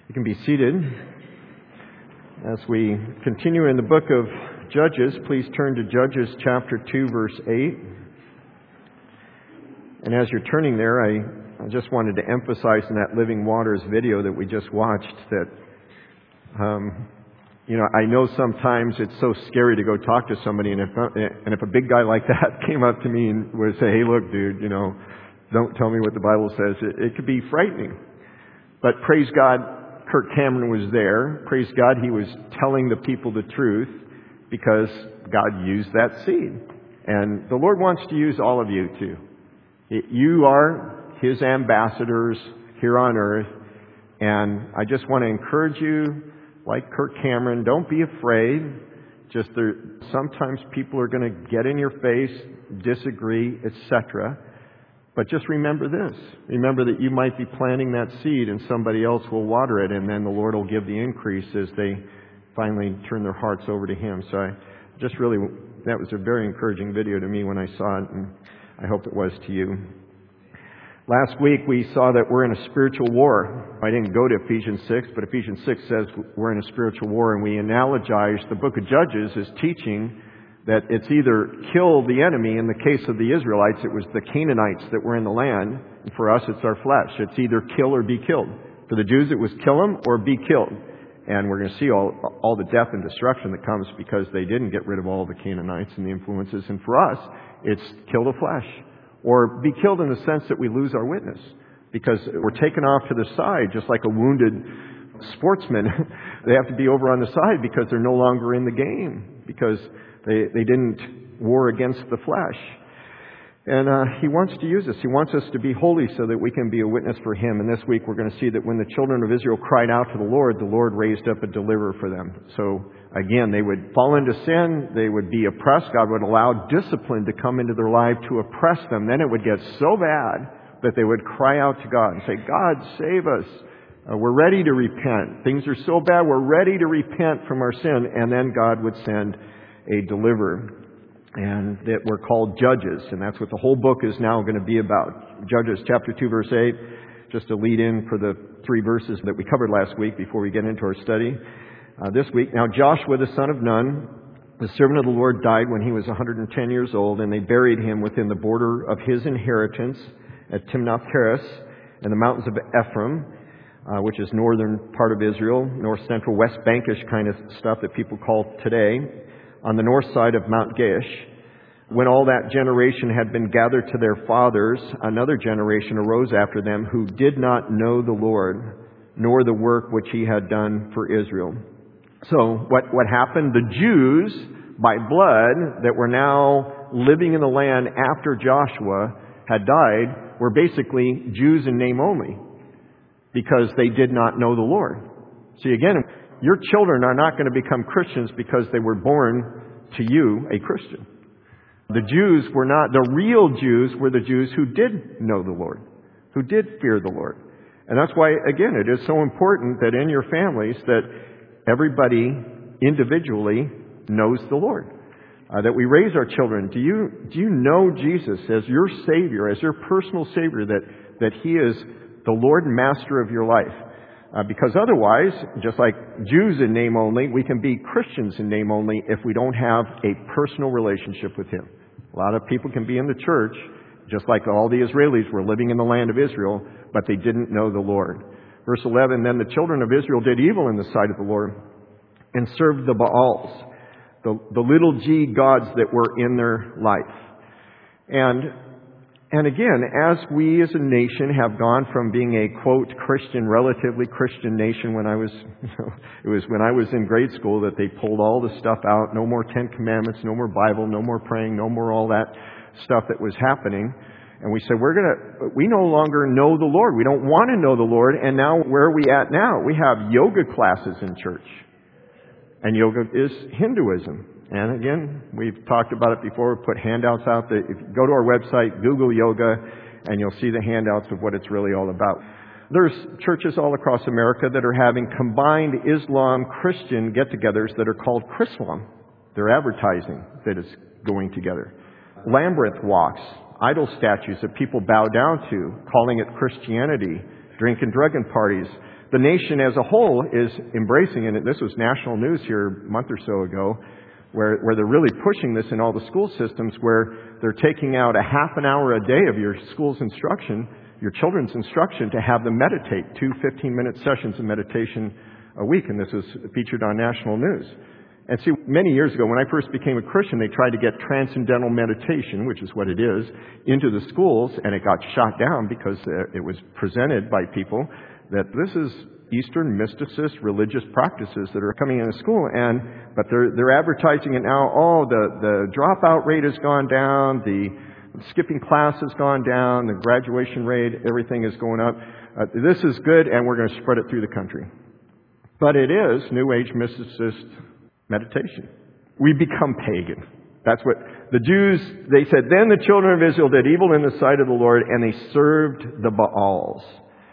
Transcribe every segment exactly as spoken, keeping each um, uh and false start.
You can be seated. As we continue in the book of Judges, please turn to Judges chapter two, verse eight. And as you're turning there, I, I just wanted to emphasize in that Living Waters video that we just watched that, um, you know, I know sometimes it's so scary to go talk to somebody, and if, and if a big guy like that came up to me and would say, hey, look, dude, you know, don't tell me what the Bible says, it, it could be frightening. But praise God, Kirk Cameron was there. Praise God, he was telling the people the truth because God used that seed. And the Lord wants to use all of you too. You are His ambassadors here on earth. And I just want to encourage you, like Kirk Cameron, don't be afraid. Just there, sometimes people are going to get in your face, disagree, et cetera. But just remember this. Remember that you might be planting that seed and somebody else will water it, and then the Lord will give the increase as they finally turn their hearts over to Him. So I just really, that was a very encouraging video to me when I saw it, and I hope it was to you. Last week we saw that we're in a spiritual war. I didn't go to Ephesians six, but Ephesians six says we're in a spiritual war, and we analogized the book of Judges as teaching that it's either kill the enemy. In the case of the Israelites, it was the Canaanites that were in the land. And for us, it's our flesh. It's either kill or be killed. For the Jews, it was kill them or be killed. And we're going to see all, all the death and destruction that comes because they didn't get rid of all the Canaanites and the influences. And for us, it's kill the flesh or be killed in the sense that we lose our witness because we're taken off to the side, just like a wounded sportsman. They have to be over on the side because they're no longer in the game, because They they didn't war against the flesh. And uh, He wants to use us. He wants us to be holy so that we can be a witness for Him. And this week we're going to see that when the children of Israel cried out to the Lord, the Lord raised up a deliverer for them. So again, they would fall into sin. They would be oppressed. God would allow discipline to come into their life to oppress them. Then it would get so bad that they would cry out to God and say, God, save us. Uh, we're ready to repent. Things are so bad. We're ready to repent from our sin. And then God would send a deliverer, and that we're called judges, and that's what the whole book is now going to be about. Judges chapter two, verse eight, just a lead in for the three verses that we covered last week before we get into our study uh, this week. Now Joshua the son of Nun, the servant of the Lord, died when he was one hundred ten years old, and they buried him within the border of his inheritance at Timnath-Heres in the mountains of Ephraim, uh, which is northern part of Israel, north central, west bankish kind of stuff that people call today, on the north side of Mount Gaish. When all that generation had been gathered to their fathers, another generation arose after them who did not know the Lord, nor the work which He had done for Israel. So what, what happened? The Jews, by blood, that were now living in the land after Joshua had died, were basically Jews in name only, because they did not know the Lord. See, again, your children are not going to become Christians because they were born to you a Christian. The Jews were not, the real Jews were the Jews who did know the Lord, who did fear the Lord. And that's why, again, it is so important that in your families that everybody individually knows the Lord. Uh, that we raise our children. Do you, do you know Jesus as your Savior, as your personal Savior, that, that He is the Lord and Master of your life? Uh, because otherwise, just like Jews in name only, we can be Christians in name only if we don't have a personal relationship with Him. A lot of people can be in the church, just like all the Israelis were living in the land of Israel, but they didn't know the Lord. Verse eleven, then the children of Israel did evil in the sight of the Lord and served the Baals, the, the little g gods that were in their life. And And again, as we as a nation have gone from being a, quote, Christian, relatively Christian nation when I was, you know, it was when I was in grade school that they pulled all the stuff out, no more Ten Commandments, no more Bible, no more praying, no more all that stuff that was happening. And we said, we're going to, we no longer know the Lord. We don't want to know the Lord. And now, where are we at now? We have yoga classes in church. And yoga is Hinduism. And again, we've talked about it before. We put handouts out. That if you go to our website, Google yoga, and you'll see the handouts of what it's really all about. There's churches all across America that are having combined Islam-Christian get-togethers that are called Chrislam. They're advertising that it's going together. Labyrinth walks, idol statues that people bow down to, calling it Christianity, drink and drugging parties. the nation as a whole is embracing it. This was national news here a month or so ago, where, where they're really pushing this in all the school systems, where they're taking out a half an hour a day of your school's instruction, your children's instruction, to have them meditate, two fifteen-minute sessions of meditation a week. And this was featured on national news. And see, many years ago, when I first became a Christian, they tried to get transcendental meditation, which is what it is, into the schools, and it got shot down because uh, it was presented by people that this is Eastern mysticist religious practices that are coming into school. And but they're they're advertising it now. Oh, the the dropout rate has gone down, the skipping class has gone down, the graduation rate, everything is going up. Uh, this is good, and we're going to spread it through the country. But it is New Age mysticist meditation. We become pagan. That's what the Jews, they said, then the children of Israel did evil in the sight of the Lord, and they served the Baals.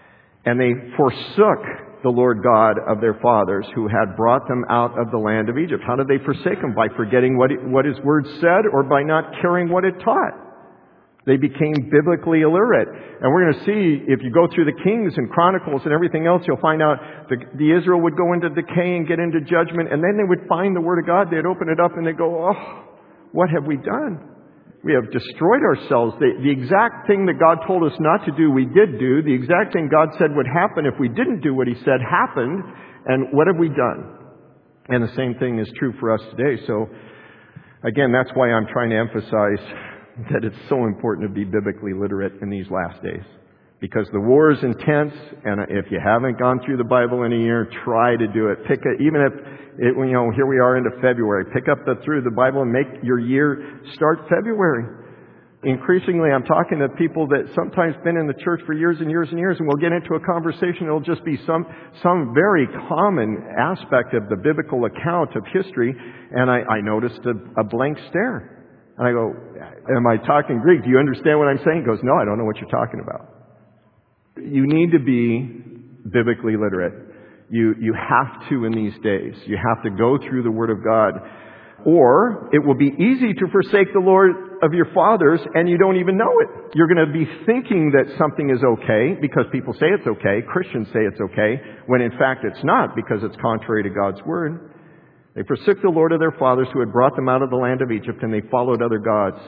And they forsook the Lord God of their fathers, who had brought them out of the land of Egypt. How did they forsake Him? By forgetting what, what His Word said, or by not caring what it taught. They became biblically illiterate. And we're going to see, if you go through the Kings and Chronicles and everything else, you'll find out the, the Israel would go into decay and get into judgment, and then they would find the Word of God. They'd open it up and they'd go, oh, what have we done? We have destroyed ourselves. The, the exact thing that God told us not to do, we did do. The exact thing God said would happen if we didn't do what He said happened. And what have we done? And the same thing is true for us today. So, again, that's why I'm trying to emphasize that it's so important to be biblically literate in these last days. Because the war is intense, and if you haven't gone through the Bible in a year, try to do it. Pick it, even if, it, you know, here we are into February. Pick up the, through the Bible and make your year start February. Increasingly, I'm talking to people that sometimes been in the church for years and years and years, and we'll get into a conversation. It'll just be some some very common aspect of the biblical account of history, and I, I noticed a, a blank stare. And I go, am I talking Greek? Do you understand what I'm saying? He goes, no, I don't know what you're talking about. You need to be biblically literate. You, you have to in these days. You have to go through the Word of God. Or it will be easy to forsake the Lord of your fathers and you don't even know it. You're going to be thinking that something is okay because people say it's okay. Christians say it's okay, when in fact it's not, because it's contrary to God's Word. They forsook the Lord of their fathers, who had brought them out of the land of Egypt, and they followed other gods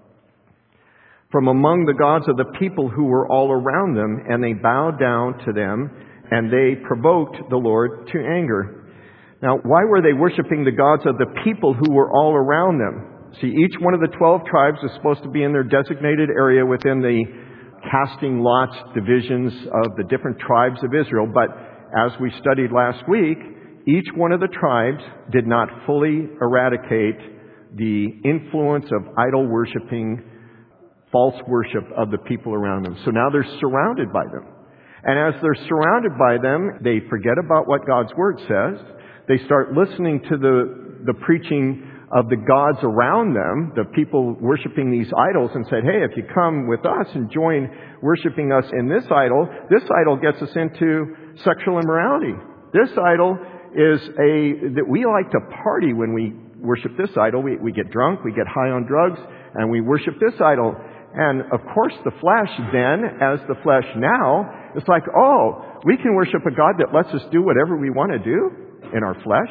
from among the gods of the people who were all around them, and they bowed down to them, and they provoked the Lord to anger. Now, why were they worshiping the gods of the people who were all around them? See, each one of the twelve tribes is supposed to be in their designated area within the casting lots divisions of the different tribes of Israel. But as we studied last week, each one of the tribes did not fully eradicate the influence of idol-worshiping, false worship of the people around them. So now they're surrounded by them. And as they're surrounded by them, they forget about what God's Word says. They start listening to the, the preaching of the gods around them, the people worshiping these idols, and said, hey, if you come with us and join worshiping us in this idol, this idol gets us into sexual immorality. This idol is a, that we like to party when we worship this idol. We, we get drunk, we get high on drugs, and we worship this idol. And of course the flesh then, as the flesh now, it's like, oh, we can worship a God that lets us do whatever we want to do in our flesh.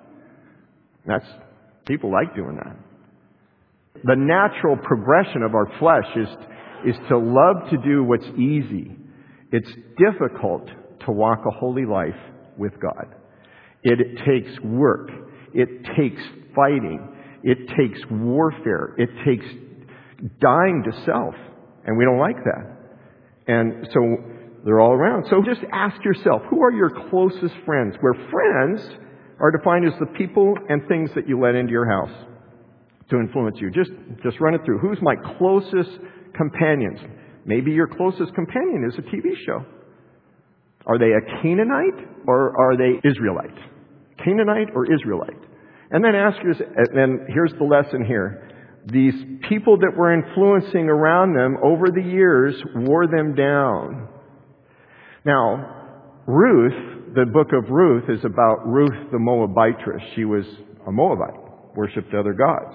That's, people like doing that. The natural progression of our flesh is, is to love to do what's easy. It's difficult to walk a holy life with God. It takes work. It takes fighting. It takes warfare. It takes dying to self. And we don't like that. And so they're all around. So just ask yourself, who are your closest friends? Where friends are defined as the people and things that you let into your house to influence you. Just, just run it through. Who's my closest companions? Maybe your closest companion is a T V show. Are they a Canaanite or are they Israelite? Canaanite or Israelite? And then ask yourself, and here's the lesson here. These people that were influencing around them over the years wore them down. Now, Ruth, the book of Ruth is about Ruth the Moabitess. She was a Moabite, worshipped other gods.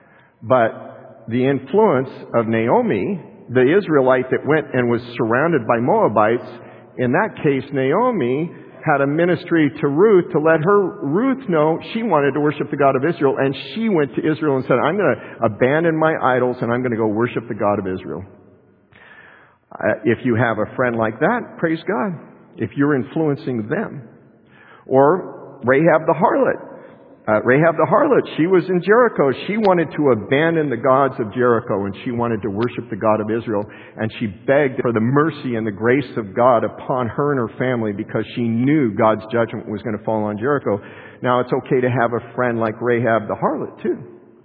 But the influence of Naomi, the Israelite that went and was surrounded by Moabites, in that case, Naomi had a ministry to Ruth to let her, Ruth know she wanted to worship the God of Israel, and she went to Israel and said, I'm going to abandon my idols and I'm going to go worship the God of Israel. Uh, if you have a friend like that, praise God. If you're influencing them. Or Rahab the harlot. Uh, Rahab the harlot, she was in Jericho. She wanted to abandon the gods of Jericho and she wanted to worship the God of Israel. And she begged for the mercy and the grace of God upon her and her family because she knew God's judgment was going to fall on Jericho. Now it's okay to have a friend like Rahab the harlot too.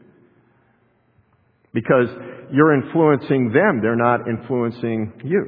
Because you're influencing them. They're not influencing you.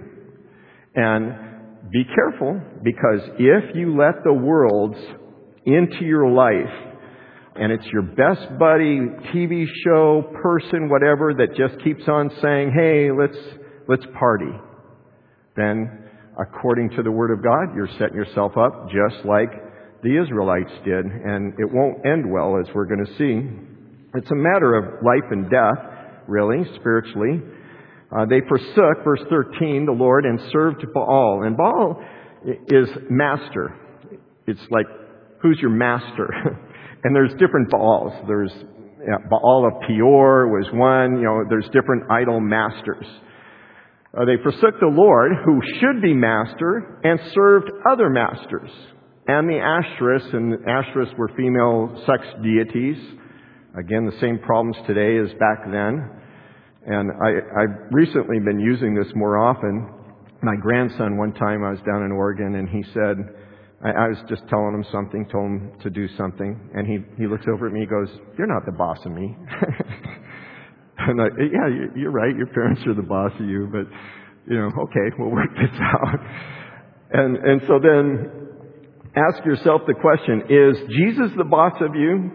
And be careful, because if you let the world into your life, and it's your best buddy, T V show, person, whatever, that just keeps on saying, hey, let's let's party, then according to the Word of God, you're setting yourself up just like the Israelites did. And it won't end well, as we're going to see. It's a matter of life and death, really, spiritually. Uh, they forsook, verse thirteen, the Lord and served Baal. And Baal is master. It's like, who's your master? And there's different Baals. There's yeah, Baal of Peor was one. You know, there's different idol masters. Uh, they forsook the Lord, who should be master, and served other masters. And the Ashtoreths, and the Ashtoreths were female sex deities. Again, the same problems today as back then. And I, I've recently been using this more often. My grandson, one time I was down in Oregon, and he said, I, I was just telling him something, told him to do something, and he, he looks over at me, he goes, you're not the boss of me. I'm like, yeah, you're right, your parents are the boss of you, but, you know, okay, we'll work this out. And, and so then ask yourself the question, is Jesus the boss of you?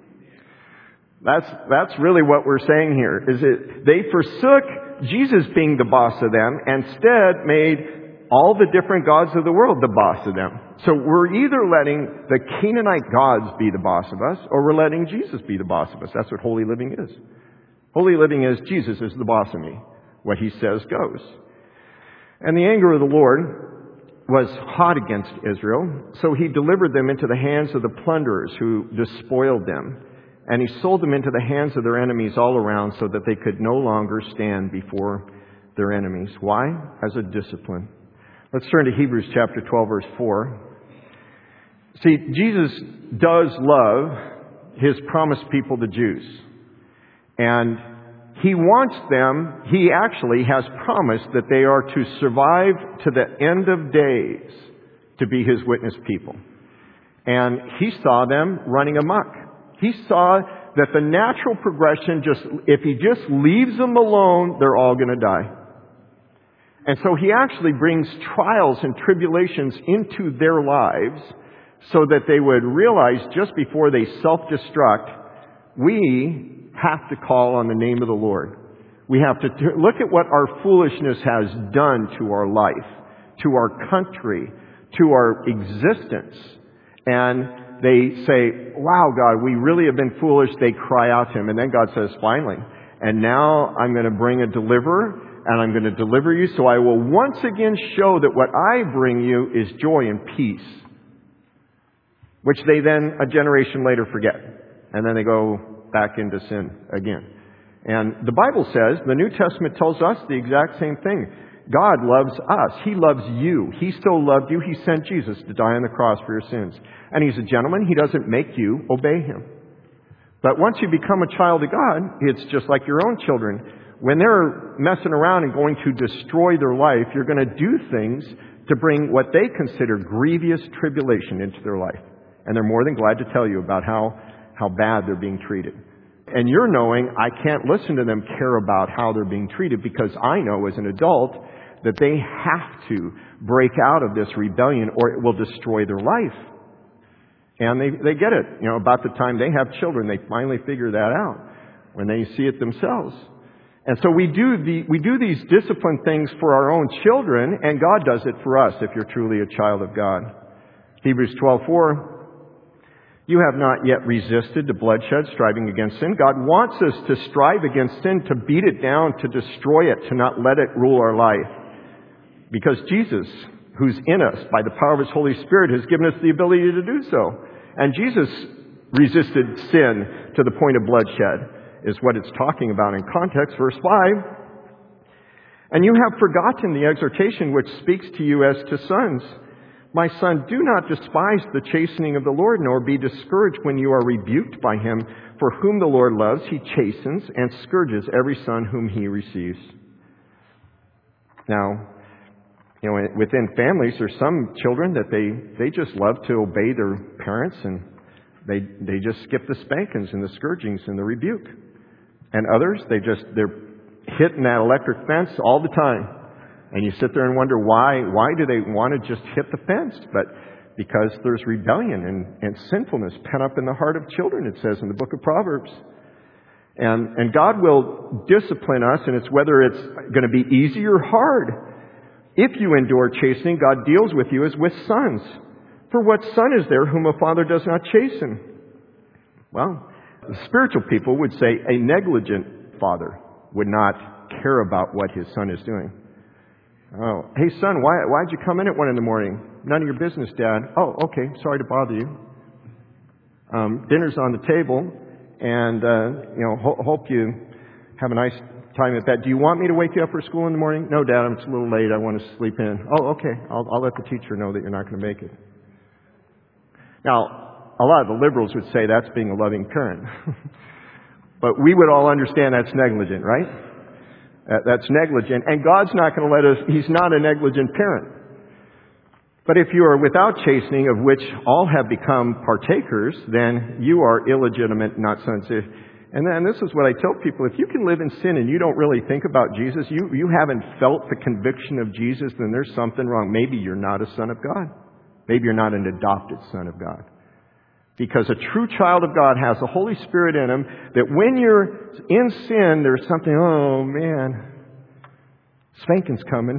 That's, that's really what we're saying here, is it, they forsook Jesus being the boss of them, and instead made all the different gods of the world the boss of them. So we're either letting the Canaanite gods be the boss of us, or we're letting Jesus be the boss of us. That's what holy living is. Holy living is, Jesus is the boss of me. What He says goes. And the anger of the Lord was hot against Israel, so He delivered them into the hands of the plunderers who despoiled them. And He sold them into the hands of their enemies all around so that they could no longer stand before their enemies. Why? As a discipline. Let's turn to Hebrews chapter twelve, verse four. See, Jesus does love His promised people, the Jews. And He wants them, He actually has promised that they are to survive to the end of days to be His witness people. And He saw them running amok. He saw that the natural progression, just if He just leaves them alone, they're all going to die. And so He actually brings trials and tribulations into their lives so that they would realize just before they self-destruct, we have to call on the name of the Lord. We have to t- look at what our foolishness has done to our life, to our country, to our existence. And they say, wow, God, we really have been foolish. They cry out to Him. And then God says, finally, and now I'm going to bring a deliverer, and I'm going to deliver you. So I will once again show that what I bring you is joy and peace, which they then, a generation later, forget. And then they go back into sin again. And the Bible says, the New Testament tells us the exact same thing. God loves us. He loves you. He so loved you, He sent Jesus to die on the cross for your sins. And He's a gentleman. He doesn't make you obey Him. But once you become a child of God, it's just like your own children. When they're messing around and going to destroy their life, you're going to do things to bring what they consider grievous tribulation into their life. And they're more than glad to tell you about how, how bad they're being treated. And you're knowing, I can't listen to them care about how they're being treated, because I know as an adult that they have to break out of this rebellion or it will destroy their life. And they, they get it. You know, about the time they have children, they finally figure that out when they see it themselves. And so we do the, we do these discipline things for our own children, and God does it for us if you're truly a child of God. Hebrews twelve four. You have not yet resisted to bloodshed, striving against sin. God wants us to strive against sin, to beat it down, to destroy it, to not let it rule our life. Because Jesus who's in us by the power of His Holy Spirit, has given us the ability to do so. And Jesus resisted sin to the point of bloodshed, is what it's talking about in context. Verse five, and you have forgotten the exhortation which speaks to you as to sons. My son, do not despise the chastening of the Lord, nor be discouraged when you are rebuked by Him. For whom the Lord loves, He chastens and scourges every son whom He receives. Now, you know, within families, there's some children that they, they just love to obey their parents, and they they just skip the spankings and the scourgings and the rebuke. And others, they just, they're hitting that electric fence all the time. And you sit there and wonder why, why do they want to just hit the fence? But because there's rebellion and, and sinfulness pent up in the heart of children, it says in the book of Proverbs. And, and God will discipline us, and it's whether it's going to be easy or hard. If you endure chastening, God deals with you as with sons. For what son is there whom a father does not chasten? Well, the spiritual people would say a negligent father would not care about what his son is doing. Oh, hey son, why, why'd you come in at one in the morning? None of your business, Dad. Oh, okay, sorry to bother you. Um, dinner's on the table, and, uh, you know, ho- hope you have a nice time at bed. Do you want me to wake you up for school in the morning? No, Dad, I'm just a little late. I want to sleep in. Oh, okay, I'll, I'll let the teacher know that you're not going to make it. Now, a lot of the liberals would say that's being a loving parent. But we would all understand that's negligent, right? Uh, that's negligent. And God's not going to let us, He's not a negligent parent. But if you are without chastening, of which all have become partakers, then you are illegitimate, not sons. And then this is what I tell people. If you can live in sin and you don't really think about Jesus, you, you haven't felt the conviction of Jesus, then there's something wrong. Maybe you're not a son of God. Maybe you're not an adopted son of God. Because a true child of God has the Holy Spirit in him, that when you're in sin, there's something, oh man, spanking's coming.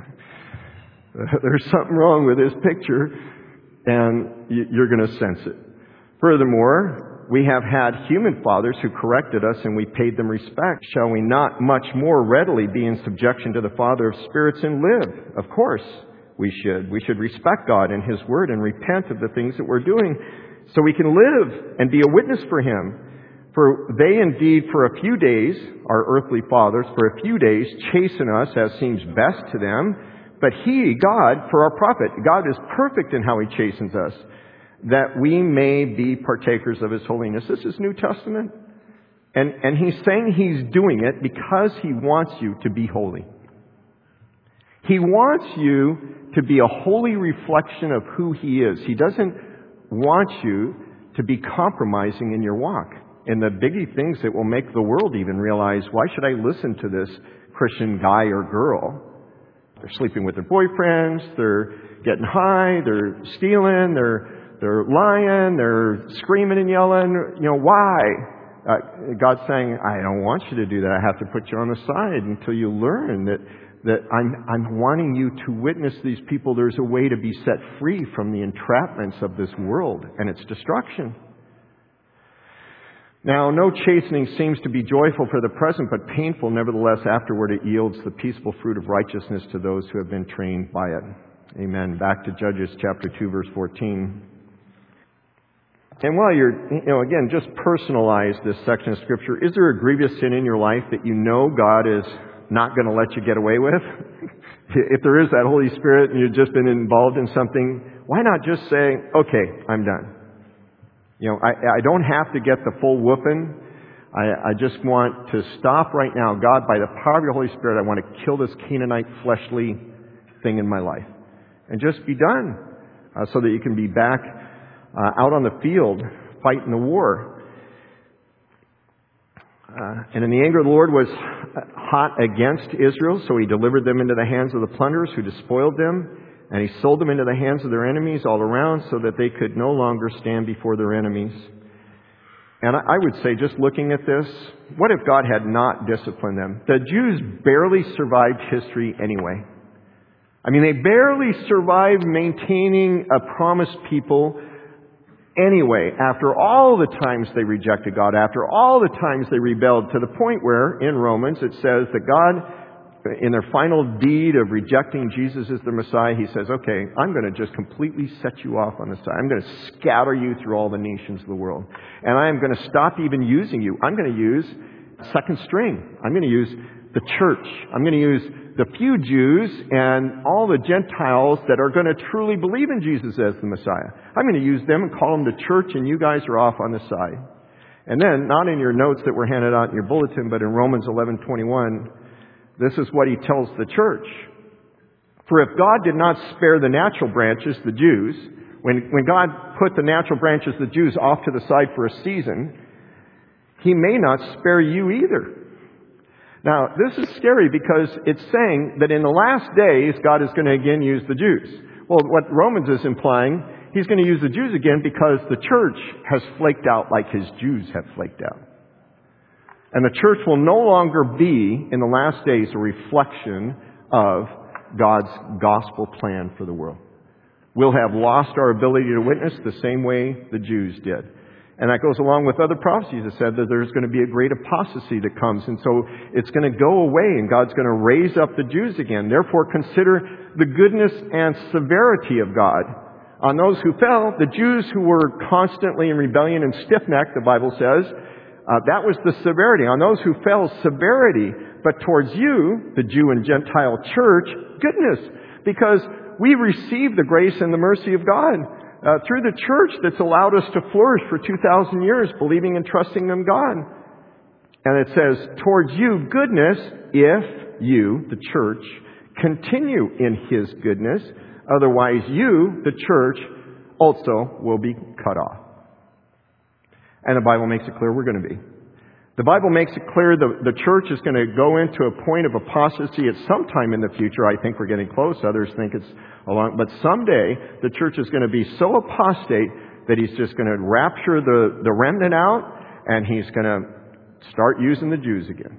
There's something wrong with this picture, and you're going to sense it. Furthermore, we have had human fathers who corrected us, and we paid them respect. Shall we not much more readily be in subjection to the Father of spirits and live? Of course we should. We should respect God and His Word and repent of the things that we're doing, so we can live and be a witness for Him. For they indeed for a few days, our earthly fathers, for a few days chasten us as seems best to them. But He, God, for our profit, God is perfect in how He chastens us, that we may be partakers of His holiness. This is New Testament. And, and He's saying He's doing it because He wants you to be holy. He wants you to be a holy reflection of who He is. He doesn't want you to be compromising in your walk. And the biggie things that will make the world even realize, why should I listen to this Christian guy or girl? They're sleeping with their boyfriends, they're getting high, they're stealing, they're they're lying, they're screaming and yelling. You know, why? Uh, God's saying, I don't want you to do that. I have to put you on the side until you learn that that I'm I'm wanting you to witness these people. There's a way to be set free from the entrapments of this world and its destruction. Now, no chastening seems to be joyful for the present, but painful. Nevertheless, afterward it yields the peaceful fruit of righteousness to those who have been trained by it. Amen. Back to Judges chapter two, verse fourteen. And while you're, you know, again, just personalize this section of Scripture. Is there a grievous sin in your life that you know God is not going to let you get away with? If there is that Holy Spirit and you've just been involved in something, why not just say, okay, I'm done. You know, I, I don't have to get the full whooping. I, I just want to stop right now. God, by the power of your Holy Spirit, I want to kill this Canaanite fleshly thing in my life. And just be done uh, so that you can be back uh, out on the field fighting the war. Uh, and then the anger of the Lord was hot against Israel, so He delivered them into the hands of the plunderers who despoiled them. And He sold them into the hands of their enemies all around so that they could no longer stand before their enemies. And I would say, just looking at this, what if God had not disciplined them? The Jews barely survived history anyway. I mean, they barely survived maintaining a promised people anyway, after all the times they rejected God, after all the times they rebelled, to the point where, in Romans, it says that God in their final deed of rejecting Jesus as their Messiah, he says, okay, I'm going to just completely set you off on the side. I'm going to scatter you through all the nations of the world. And I am going to stop even using you. I'm going to use second string. I'm going to use the church. I'm going to use the few Jews and all the Gentiles that are going to truly believe in Jesus as the Messiah. I'm going to use them and call them the church, and you guys are off on the side. And then, not in your notes that were handed out in your bulletin, but in Romans eleven twenty-one, this is what he tells the church. For if God did not spare the natural branches, the Jews, when, when God put the natural branches, the Jews, off to the side for a season, He may not spare you either. Now, this is scary because it's saying that in the last days, God is going to again use the Jews. Well, what Romans is implying, He's going to use the Jews again because the church has flaked out like His Jews have flaked out. And the church will no longer be, in the last days, a reflection of God's gospel plan for the world. We'll have lost our ability to witness the same way the Jews did. And that goes along with other prophecies that said that there's going to be a great apostasy that comes. And so it's going to go away and God's going to raise up the Jews again. Therefore, consider the goodness and severity of God on those who fell. The Jews who were constantly in rebellion and stiff-necked, the Bible says, uh, that was the severity. On those who fell, severity. But towards you, the Jew and Gentile church, goodness. Because we receive the grace and the mercy of God. Uh, through the church that's allowed us to flourish for two thousand years, believing and trusting in God. And it says, towards you, goodness, if you, the church, continue in His goodness. Otherwise, you, the church, also will be cut off. And the Bible makes it clear we're going to be. The Bible makes it clear the, the church is going to go into a point of apostasy at some time in the future. I think we're getting close. Others think it's a long... But someday, the church is going to be so apostate that He's just going to rapture the, the remnant out, and He's going to start using the Jews again.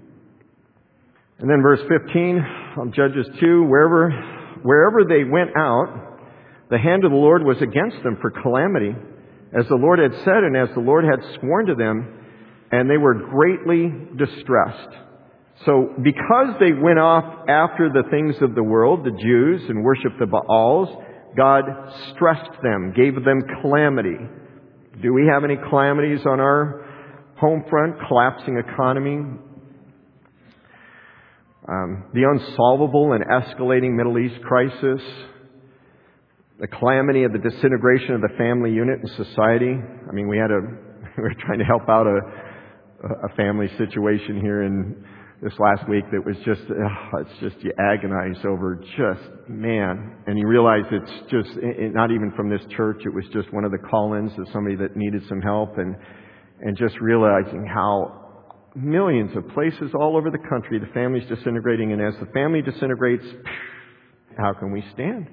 And then verse fifteen of Judges two, wherever, wherever they went out, the hand of the Lord was against them for calamity, as the Lord had said and as the Lord had sworn to them, and they were greatly distressed. So because they went off after the things of the world, the Jews, and worshiped the Baals, God stressed them, gave them calamity. Do we have any calamities on our home front? Collapsing economy, um, the unsolvable and escalating Middle East crisis, the calamity of the disintegration of the family unit in society. I mean, we had a we were trying to help out a a family situation here in this last week that was just, ugh, it's just, you agonize over just, man. And you realize it's just, it, not even from this church, it was just one of the call-ins of somebody that needed some help, and, and just realizing how millions of places all over the country, the family's disintegrating, and as the family disintegrates, how can we stand?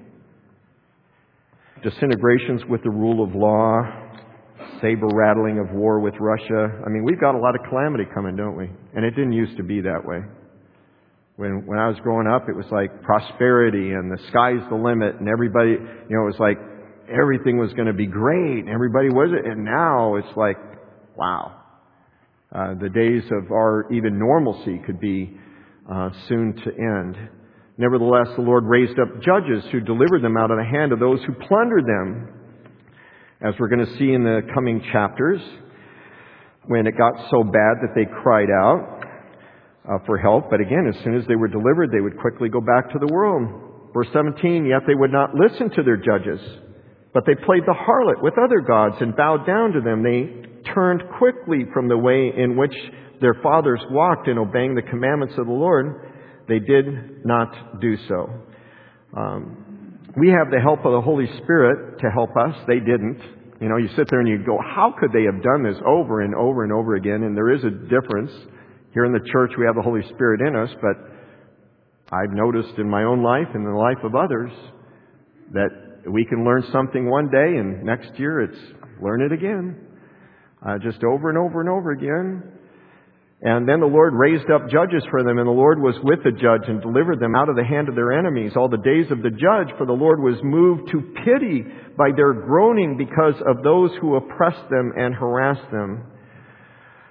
Disintegrations with the rule of law, saber rattling of war with Russia. I mean, we've got a lot of calamity coming, don't we? And it didn't used to be that way. When when I was growing up, it was like prosperity and the sky's the limit, and everybody, you know, it was like everything was going to be great, and everybody was it. And now it's like, wow. Uh, the days of our even normalcy could be uh, soon to end. Nevertheless, the Lord raised up judges who delivered them out of the hand of those who plundered them. As we're going to see in the coming chapters, when it got so bad that they cried out uh, for help. But again, as soon as they were delivered, they would quickly go back to the world. Verse seventeen, yet they would not listen to their judges, but they played the harlot with other gods and bowed down to them. They turned quickly from the way in which their fathers walked in obeying the commandments of the Lord. They did not do so. Um, We have the help of the Holy Spirit to help us. They didn't. You know, you sit there and you go, how could they have done this over and over and over again? And there is a difference. Here in the church, we have the Holy Spirit in us, but I've noticed in my own life and in the life of others that we can learn something one day and next year it's learn it again. Uh, just over and over and over again. And then the Lord raised up judges for them, and the Lord was with the judge and delivered them out of the hand of their enemies all the days of the judge, for the Lord was moved to pity by their groaning because of those who oppressed them and harassed them.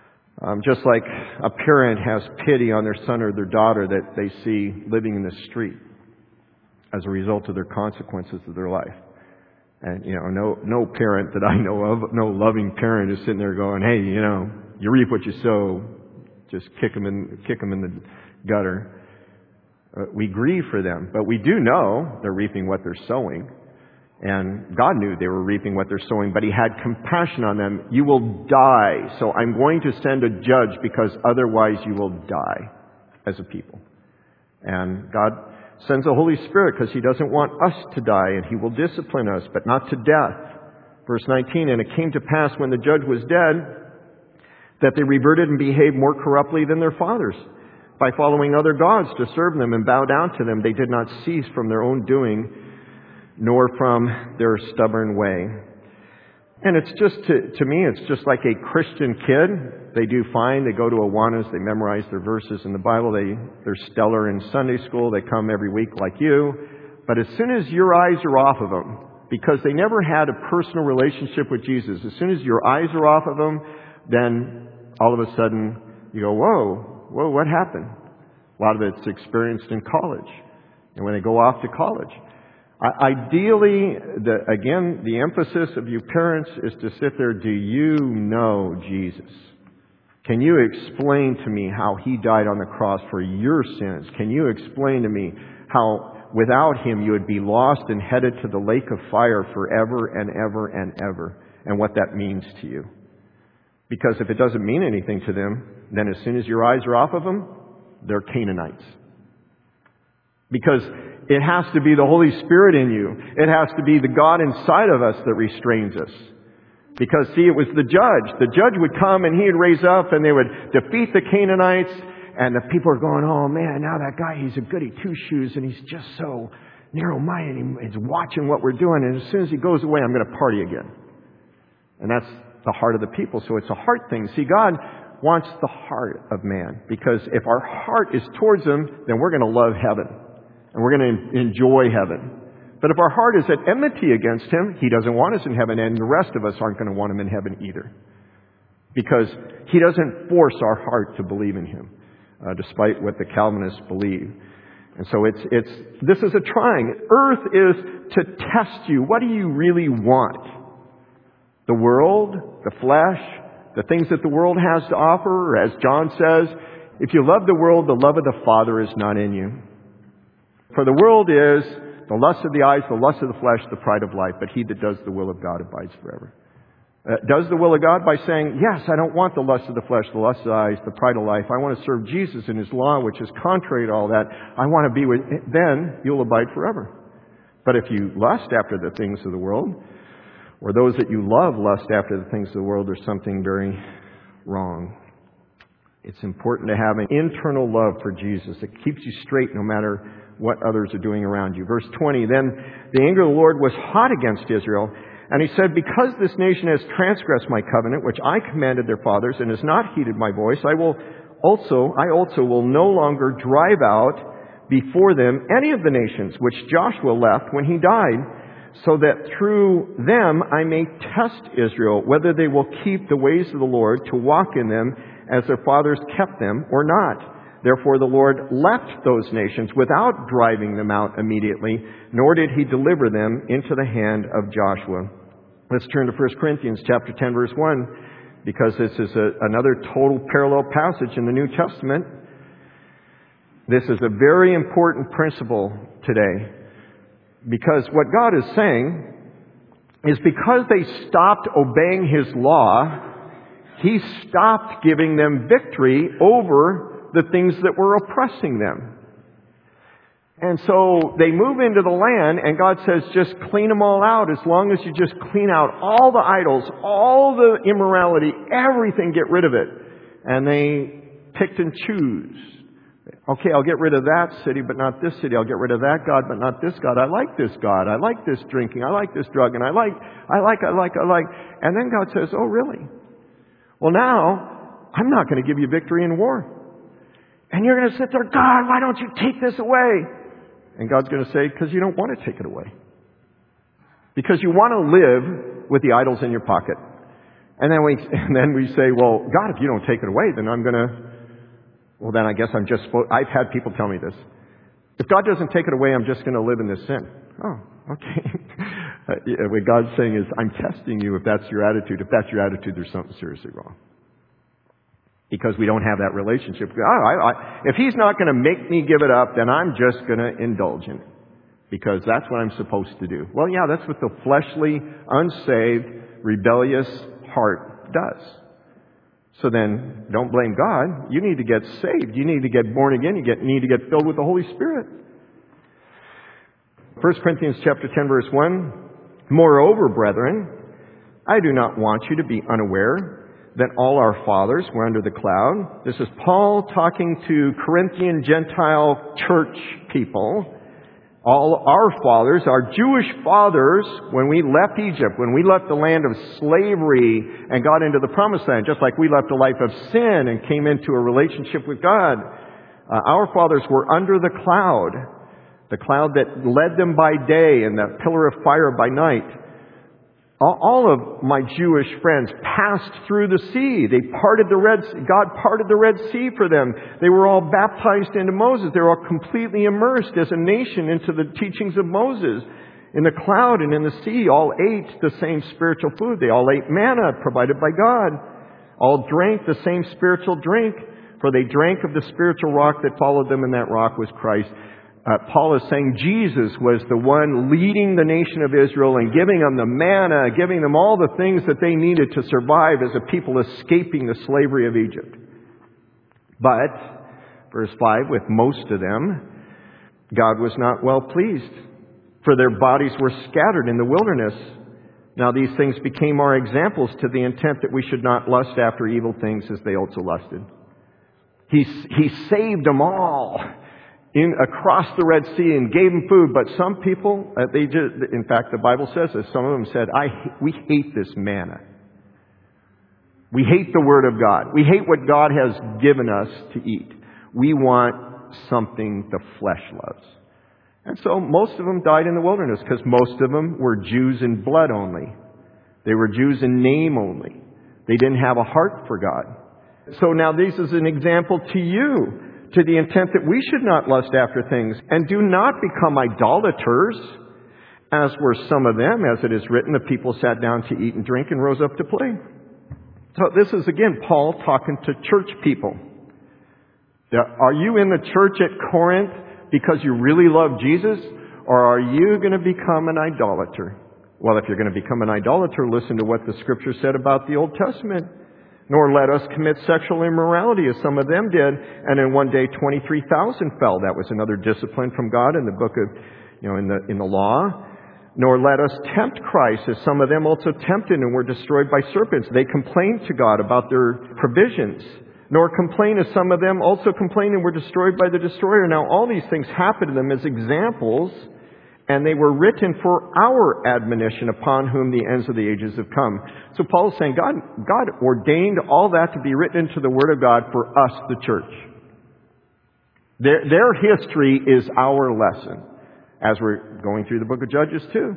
Um, just like a parent has pity on their son or their daughter that they see living in the street as a result of their consequences of their life. And, you know, no, no parent that I know of, no loving parent is sitting there going, hey, you know, you reap what you sow. Just kick them in, kick them in the gutter. Uh, we grieve for them, but we do know they're reaping what they're sowing. And God knew they were reaping what they're sowing, but He had compassion on them. You will die, so I'm going to send a judge because otherwise you will die as a people. And God sends the Holy Spirit because He doesn't want us to die, and He will discipline us, but not to death. Verse nineteen, and it came to pass when the judge was dead that they reverted and behaved more corruptly than their fathers. By following other gods to serve them and bow down to them, they did not cease from their own doing, nor from their stubborn way. And it's just, to, to me, it's just like a Christian kid. They do fine. They go to Awanas. They memorize their verses in the Bible. They, they're stellar in Sunday school. They come every week like you. But as soon as your eyes are off of them, because they never had a personal relationship with Jesus, as soon as your eyes are off of them, then all of a sudden you go, whoa, whoa, what happened? A lot of it's experienced in college. And when they go off to college. Ideally, the, again, the emphasis of you parents is to sit there, do you know Jesus? Can you explain to me how He died on the cross for your sins? Can you explain to me how without Him you would be lost and headed to the lake of fire forever and ever and ever, and what that means to you? Because if it doesn't mean anything to them, then as soon as your eyes are off of them, they're Canaanites. Because it has to be the Holy Spirit in you. It has to be the God inside of us that restrains us. Because, see, it was the judge. The judge would come and he'd raise up and they would defeat the Canaanites. And the people are going, oh man, now that guy, he's a goody two-shoes and he's just so narrow-minded. He's watching what we're doing. And as soon as he goes away, I'm going to party again. And that's the heart of the people. So it's a heart thing. See, God wants the heart of man. Because if our heart is towards Him, then we're going to love heaven. And we're going to enjoy heaven. But if our heart is at enmity against Him, He doesn't want us in heaven, and the rest of us aren't going to want Him in heaven either. Because He doesn't force our heart to believe in Him, uh, despite what the Calvinists believe. And so it's, it's, this is a trying. Earth is to test you. What do you really want? The world, the flesh, the things that the world has to offer? Or as John says, if you love the world, the love of the Father is not in you. For the world is the lust of the eyes, the lust of the flesh, the pride of life. But he that does the will of God abides forever. Uh, does the will of God by saying, yes, I don't want the lust of the flesh, the lust of the eyes, the pride of life. I want to serve Jesus and His law, which is contrary to all that. I want to be with, then you'll abide forever. But if you lust after the things of the world, or those that you love lust after the things of the world, there's something very wrong. It's important to have an internal love for Jesus that keeps you straight no matter what others are doing around you. Verse twenty, then the anger of the Lord was hot against Israel, and He said, because this nation has transgressed my covenant, which I commanded their fathers, and has not heeded my voice, I will also, I also will no longer drive out before them any of the nations which Joshua left when he died, so that through them I may test Israel, whether they will keep the ways of the Lord to walk in them as their fathers kept them or not. Therefore the Lord left those nations without driving them out immediately, nor did He deliver them into the hand of Joshua. Let's turn to First Corinthians chapter ten, verse one, because this is a, another total parallel passage in the New Testament. This is a very important principle today, because what God is saying is because they stopped obeying His law, He stopped giving them victory over the things that were oppressing them. And so they move into the land, and God says, just clean them all out. As long as you just clean out all the idols, all the immorality, everything, get rid of it. And they picked and choose. Okay, I'll get rid of that city, but not this city. I'll get rid of that God, but not this God. I like this God. I like this drinking. I like this drug. And I like, I like, I like, I like. And then God says, oh, really? Well, now, I'm not going to give you victory in war. And you're going to sit there, God, why don't you take this away? And God's going to say, because you don't want to take it away. Because you want to live with the idols in your pocket. And then we, and then we say, well, God, if you don't take it away, then I'm going to, well, then I guess I'm just, I've had people tell me this. If God doesn't take it away, I'm just going to live in this sin. Oh, okay. uh, yeah, what God's saying is, I'm testing you if that's your attitude. If that's your attitude, there's something seriously wrong. Because we don't have that relationship. I, I, I, if He's not going to make me give it up, then I'm just going to indulge in it. Because that's what I'm supposed to do. Well, yeah, that's what the fleshly, unsaved, rebellious heart does. So then, don't blame God. You need to get saved. You need to get born again. You get, need to get filled with the Holy Spirit. First Corinthians chapter ten, verse one. Moreover, brethren, I do not want you to be unaware that all our fathers were under the cloud. This is Paul talking to Corinthian Gentile church people. All our fathers, our Jewish fathers, when we left Egypt, when we left the land of slavery and got into the promised land, just like we left a life of sin and came into a relationship with God, uh, our fathers were under the cloud, the cloud that led them by day and the pillar of fire by night. All of my Jewish friends passed through the sea. They parted the Red Sea. God parted the Red Sea for them. They were all baptized into Moses. They were all completely immersed as a nation into the teachings of Moses. In the cloud and in the sea, all ate the same spiritual food. They all ate manna provided by God. All drank the same spiritual drink, for they drank of the spiritual rock that followed them, and that rock was Christ. Uh, Paul is saying Jesus was the one leading the nation of Israel and giving them the manna, giving them all the things that they needed to survive as a people escaping the slavery of Egypt. But, verse five, with most of them, God was not well pleased, for their bodies were scattered in the wilderness. Now these things became our examples to the intent that we should not lust after evil things as they also lusted. He, he saved them all in across the Red Sea and gave them food, but some people, uh, they just, in fact, the Bible says this. Some of them said, "I we hate this manna. We hate the Word of God. We hate what God has given us to eat. We want something the flesh loves." And so most of them died in the wilderness because most of them were Jews in blood only. They were Jews in name only. They didn't have a heart for God. So now this is an example to you, to the intent that we should not lust after things, and do not become idolaters, as were some of them. As it is written, the people sat down to eat and drink and rose up to play. So this is again Paul talking to church people. Are you in the church at Corinth because you really love Jesus, or are you going to become an idolater? Well, if you're going to become an idolater, listen to what the Scripture said about the Old Testament. Nor let us commit sexual immorality as some of them did. And in one day, twenty-three thousand fell. That was another discipline from God in the book of, you know, in the, in the law. Nor let us tempt Christ as some of them also tempted and were destroyed by serpents. They complained to God about their provisions. Nor complain as some of them also complained and were destroyed by the destroyer. Now all these things happened to them as examples, and they were written for our admonition, upon whom the ends of the ages have come. So Paul is saying God, God ordained all that to be written into the Word of God for us, the church. Their, their history is our lesson, as we're going through the book of Judges too.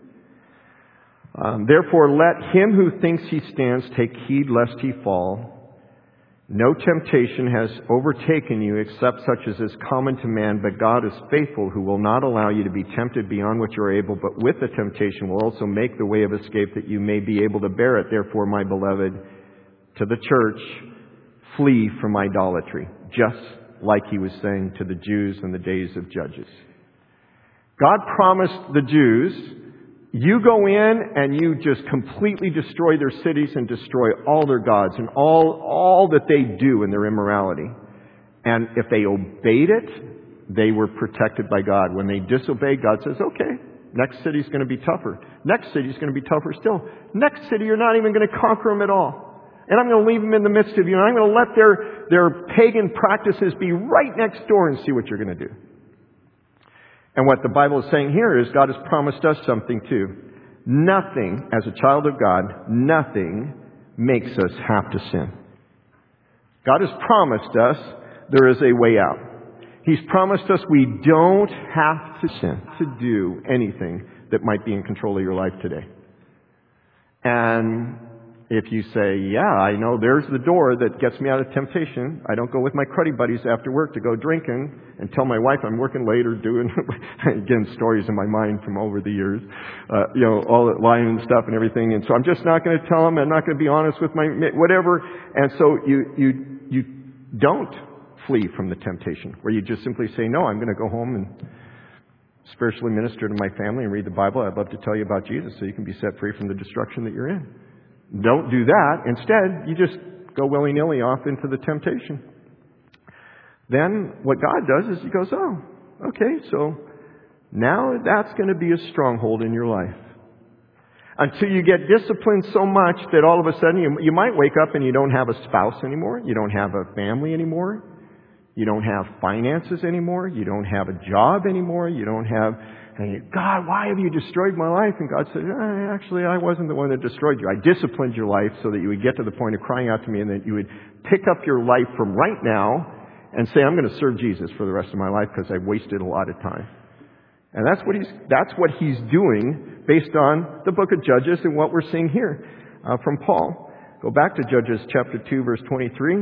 Um, Therefore, let him who thinks he stands take heed lest he fall. No temptation has overtaken you except such as is common to man, but God is faithful, who will not allow you to be tempted beyond what you are able, but with the temptation will also make the way of escape that you may be able to bear it. Therefore, my beloved, to the church, flee from idolatry, just like he was saying to the Jews in the days of Judges. God promised the Jews, you go in and you just completely destroy their cities and destroy all their gods and all, all that they do in their immorality. And if they obeyed it, they were protected by God. When they disobeyed, God says, okay, next city's going to be tougher. Next city's going to be tougher still. Next city, you're not even going to conquer them at all. And I'm going to leave them in the midst of you. And I'm going to let their, their pagan practices be right next door and see what you're going to do. And what the Bible is saying here is God has promised us something too. Nothing, as a child of God, nothing makes us have to sin. God has promised us there is a way out. He's promised us we don't have to sin to do anything that might be in control of your life today. And if you say, yeah, I know there's the door that gets me out of temptation. I don't go with my cruddy buddies after work to go drinking and tell my wife I'm working late or doing, again, stories in my mind from over the years, uh, you know, all that lying and stuff and everything. And so I'm just not going to tell them. I'm not going to be honest with my, whatever. And so you, you, you don't flee from the temptation, where you just simply say, no, I'm going to go home and spiritually minister to my family and read the Bible. I'd love to tell you about Jesus so you can be set free from the destruction that you're in. Don't do that. Instead, you just go willy-nilly off into the temptation. Then what God does is He goes, oh, okay, so now that's going to be a stronghold in your life. Until you get disciplined so much that all of a sudden you, you might wake up and you don't have a spouse anymore. You don't have a family anymore. You don't have finances anymore. You don't have a job anymore. You don't have... And you, God, why have you destroyed my life? And God said, eh, actually, I wasn't the one that destroyed you. I disciplined your life so that you would get to the point of crying out to me and that you would pick up your life from right now and say, I'm going to serve Jesus for the rest of my life because I've wasted a lot of time. And that's what he's, that's what he's doing based on the book of Judges and what we're seeing here uh, from Paul. Go back to Judges chapter two, verse twenty-three.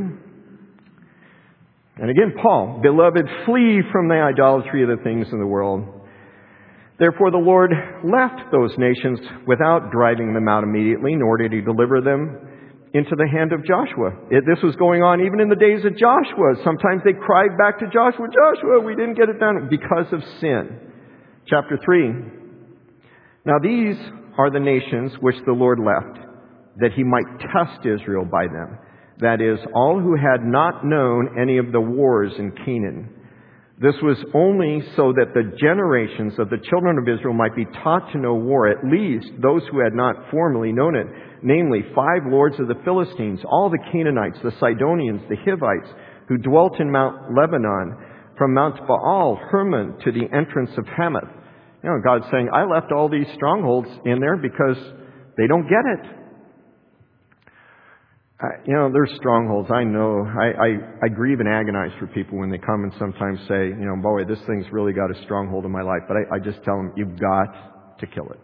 And again, Paul, beloved, flee from the idolatry of the things in the world. Therefore the Lord left those nations without driving them out immediately, nor did He deliver them into the hand of Joshua. It, this was going on even in the days of Joshua. Sometimes they cried back to Joshua, Joshua, we didn't get it done because of sin. Chapter three. Now these are the nations which the Lord left, that He might test Israel by them. That is, all who had not known any of the wars in Canaan. This was only so that the generations of the children of Israel might be taught to know war, at least those who had not formerly known it, namely five lords of the Philistines, all the Canaanites, the Sidonians, the Hivites, who dwelt in Mount Lebanon, from Mount Baal, Hermon, to the entrance of Hamath. You know, God's saying, I left all these strongholds in there because they don't get it. Uh, you know, there's strongholds. I know. I, I, I grieve and agonize for people when they come and sometimes say, you know, boy, this thing's really got a stronghold in my life. But I, I just tell them, you've got to kill it.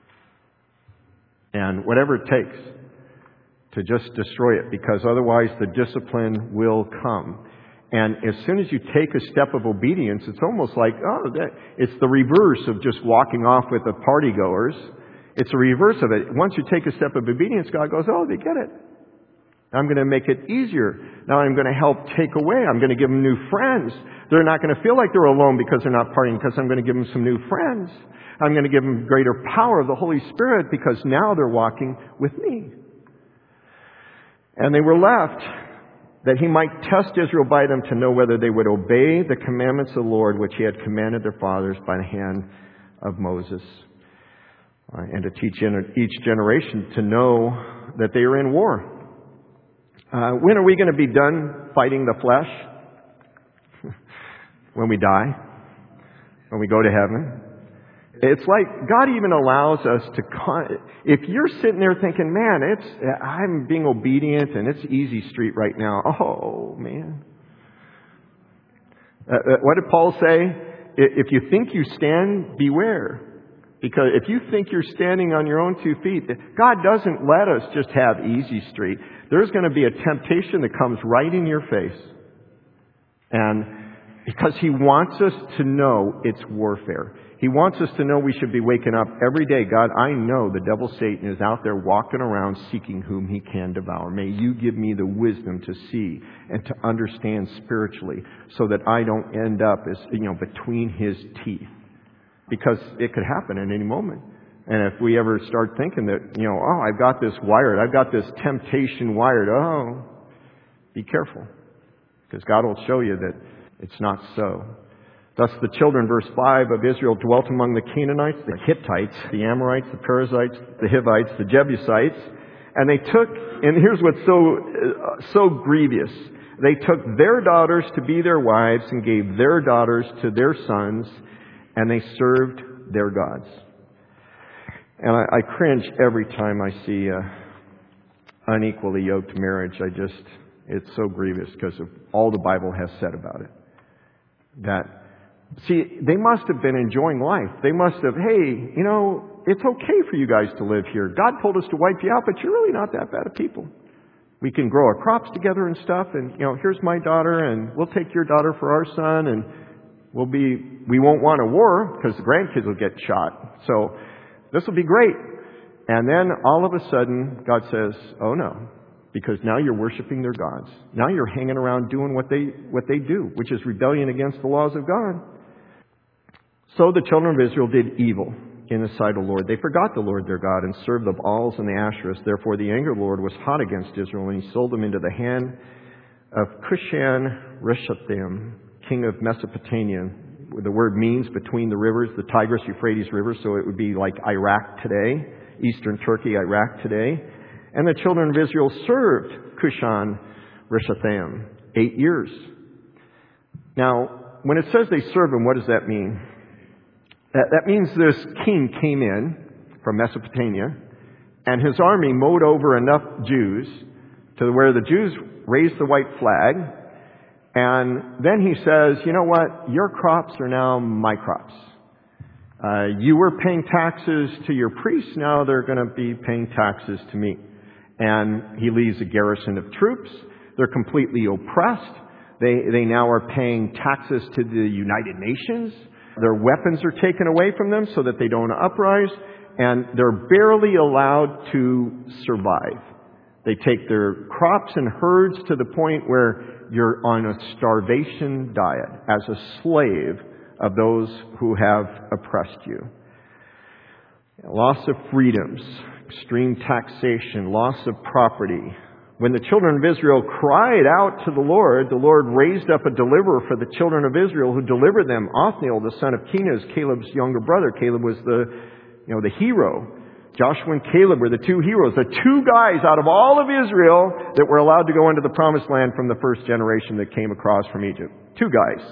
And whatever it takes to just destroy it, because otherwise the discipline will come. And as soon as you take a step of obedience, it's almost like, oh, that, it's the reverse of just walking off with the party goers. It's the reverse of it. Once you take a step of obedience, God goes, oh, they get it. I'm going to make it easier. Now I'm going to help take away. I'm going to give them new friends. They're not going to feel like they're alone because they're not partying, because I'm going to give them some new friends. I'm going to give them greater power of the Holy Spirit because now they're walking with me. And they were left that He might test Israel by them to know whether they would obey the commandments of the Lord which He had commanded their fathers by the hand of Moses. Uh, and to teach each generation to know that they are in war. Uh, when are we going to be done fighting the flesh? When we die? When we go to heaven? It's like God even allows us to... Con- if you're sitting there thinking, man, it's I'm being obedient and it's easy street right now. Oh, man. Uh, what did Paul say? If you think you stand, beware. Because if you think you're standing on your own two feet, God doesn't let us just have easy street. There's going to be a temptation that comes right in your face. And because He wants us to know it's warfare. He wants us to know we should be waking up every day. God, I know the devil Satan is out there walking around seeking whom he can devour. May you give me the wisdom to see and to understand spiritually so that I don't end up as, you know, between his teeth. Because it could happen at any moment. And if we ever start thinking that, you know, oh, I've got this wired, I've got this temptation wired, oh, be careful. Because God will show you that it's not so. Thus the children, verse five, of Israel dwelt among the Canaanites, the Hittites, the Amorites, the Perizzites, the Hivites, the Jebusites. And they took, and here's what's so, uh, so grievous. They took their daughters to be their wives and gave their daughters to their sons, and they served their gods. And I, I cringe every time I see uh, unequally yoked marriage. I just, it's so grievous because of all the Bible has said about it. That See, they must have been enjoying life. They must have, hey, you know, it's okay for you guys to live here. God told us to wipe you out, but you're really not that bad of people. We can grow our crops together and stuff, and, you know, here's my daughter, and we'll take your daughter for our son, and we'll be, we won't want a war, because the grandkids will get shot. So, this will be great. And then, all of a sudden, God says, oh no. Because now you're worshiping their gods. Now you're hanging around doing what they, what they do, which is rebellion against the laws of God. So the children of Israel did evil in the sight of the Lord. They forgot the Lord their God and served the Baals and the Asherahs. Therefore the anger of the Lord was hot against Israel, and he sold them into the hand of Cushan-Rishathaim, king of Mesopotamia. The word means between the rivers, the Tigris, Euphrates River, so it would be like Iraq today, eastern Turkey, Iraq today. And the children of Israel served Cushan-Rishathaim eight years. Now, when it says they served him, what does that mean? That, that means this king came in from Mesopotamia, and his army mowed over enough Jews to where the Jews raised the white flag, and then he says, you know what, your crops are now my crops. Uh, you were paying taxes to your priests, now they're going to be paying taxes to me. And he leaves a garrison of troops. They're completely oppressed. They, they now are paying taxes to the United Nations. Their weapons are taken away from them so that they don't uprise, and they're barely allowed to survive. They take their crops and herds to the point where you're on a starvation diet as a slave of those who have oppressed you. Loss of freedoms, extreme taxation, loss of property. When the children of Israel cried out to the Lord, the Lord raised up a deliverer for the children of Israel who delivered them. Othniel, the son of Kenaz, Caleb's younger brother. Caleb was the, you know, the hero. Joshua and Caleb were the two heroes, the two guys out of all of Israel that were allowed to go into the promised land from the first generation that came across from Egypt. Two guys.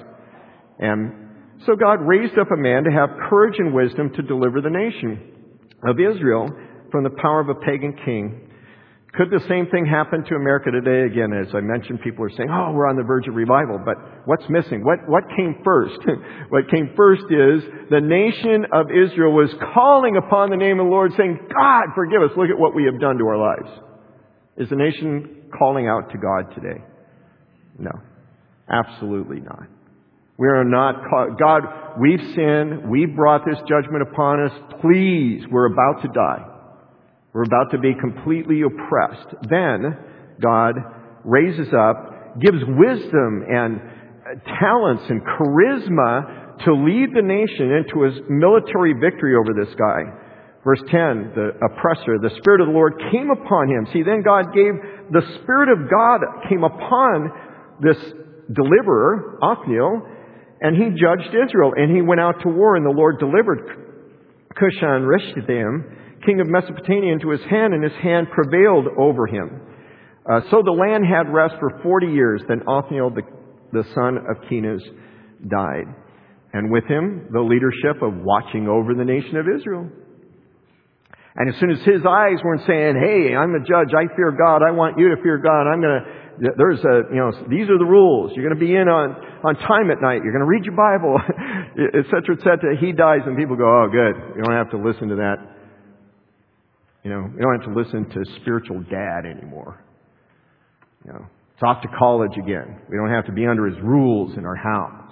And so God raised up a man to have courage and wisdom to deliver the nation of Israel from the power of a pagan king. Could the same thing happen to America today? Again, as I mentioned, people are saying, oh, we're on the verge of revival. But what's missing? What, what came first? What came first is the nation of Israel was calling upon the name of the Lord, saying, God, forgive us. Look at what we have done to our lives. Is the nation calling out to God today? No, absolutely not. We are not call- God, we've sinned. We've brought this judgment upon us. Please, we're about to die. We're about to be completely oppressed. Then God raises up, gives wisdom and talents and charisma to lead the nation into his military victory over this guy. Verse ten, the oppressor, the Spirit of the Lord came upon him. See, then God gave, the Spirit of God came upon this deliverer, Othniel, and he judged Israel. And he went out to war, and the Lord delivered Cushan-Rishathaim, king of Mesopotamia, into his hand, and his hand prevailed over him. Uh, so the land had rest for forty years. Then Othniel, the, the son of Kenaz, died. And with him, the leadership of watching over the nation of Israel. And as soon as his eyes weren't saying, hey, I'm a judge, I fear God, I want you to fear God, I'm going to, there's a, you know, these are the rules. You're going to be in on, on time at night. You're going to read your Bible, et cetera, et cetera. He dies, and people go, oh, good. You don't have to listen to that. You know, you don't have to listen to spiritual dad anymore. You know, it's off to college again. We don't have to be under his rules in our house.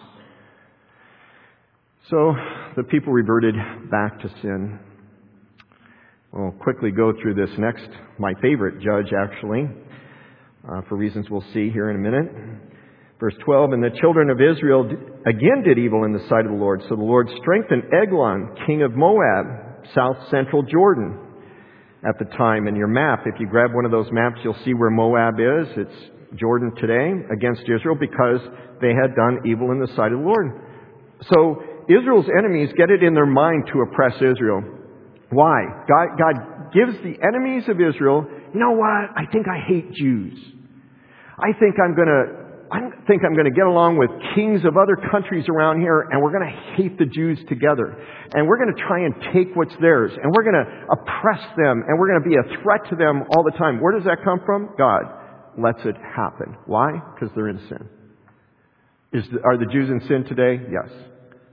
So the people reverted back to sin. We'll quickly go through this next, my favorite judge, actually, uh, for reasons we'll see here in a minute. Verse twelve, and the children of Israel again did evil in the sight of the Lord. So the Lord strengthened Eglon, king of Moab, south central Jordan, at the time. In your map, if you grab one of those maps, you'll see where Moab is. It's Jordan today against Israel because they had done evil in the sight of the Lord. So Israel's enemies get it in their mind to oppress Israel. Why? God, God gives the enemies of Israel, you know what? I think I hate Jews. I think I'm going to I think I'm going to get along with kings of other countries around here, and we're going to hate the Jews together. And we're going to try and take what's theirs, and we're going to oppress them, and we're going to be a threat to them all the time. Where does that come from? God lets it happen. Why? Because they're in sin. Is the, are the Jews in sin today? Yes.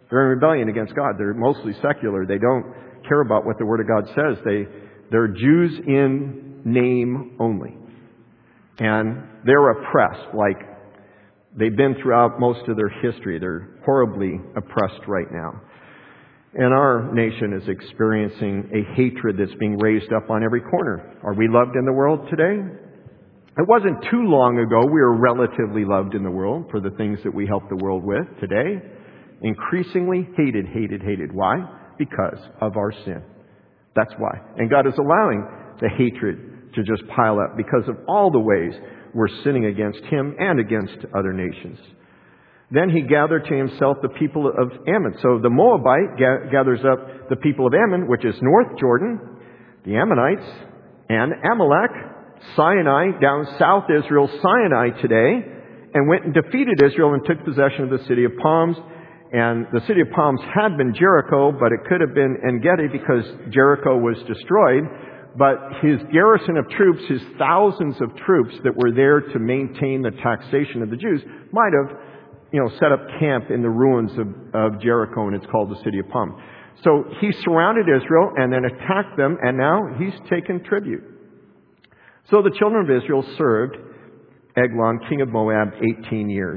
They're in rebellion against God. They're mostly secular. They don't care about what the Word of God says. They, they're Jews in name only. And they're oppressed like they've been throughout most of their history. They're horribly oppressed right now. And our nation is experiencing a hatred that's being raised up on every corner. Are we loved in the world today? It wasn't too long ago we were relatively loved in the world for the things that we help the world with. Today, increasingly hated, hated, hated. Why? Because of our sin. That's why. And God is allowing the hatred to just pile up because of all the ways we're sinning against Him and against other nations. Then He gathered to Himself the people of Ammon. So the Moabite ga- gathers up the people of Ammon, which is North Jordan, the Ammonites, and Amalek, Sinai, down South Israel, Sinai today, and went and defeated Israel and took possession of the city of palms. And the city of palms had been Jericho, but it could have been En-Gedi because Jericho was destroyed. But his garrison of troops, his thousands of troops that were there to maintain the taxation of the Jews, might have, you know, set up camp in the ruins of, of Jericho, and it's called the city of palms. So he surrounded Israel and then attacked them, and now he's taken tribute. So the children of Israel served Eglon, king of Moab, eighteen years.